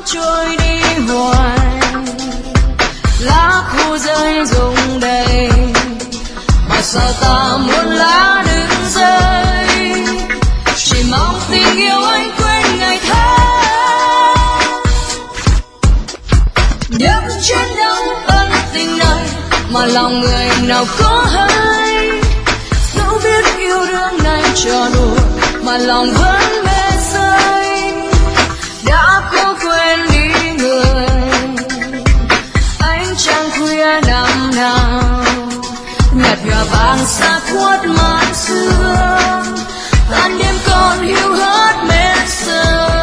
trôi đi hoài, lá khô rơi rụng đầy, mà sao ta muốn lá đừng rơi, chỉ mong tình yêu anh quên ngày tháng. Những chuyến đau ân tình này mà lòng người nào có hay, dẫu biết yêu đương này trò đùa mà lòng vẫn mê say. Đã cố quên đi người ánh trăng khuya năm nào, nhạt nhòa vàng xa khuất màn xưa, tan đêm còn hiu hắt mê sơ.